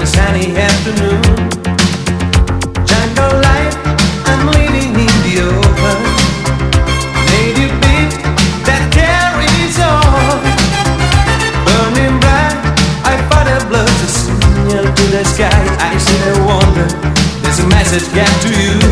a sunny afternoon. Jungle life, I'm living in the open. Native beat that carries on. Burning bright, I find a blood to signal to the sky. I see a wonder, there's a message get to you.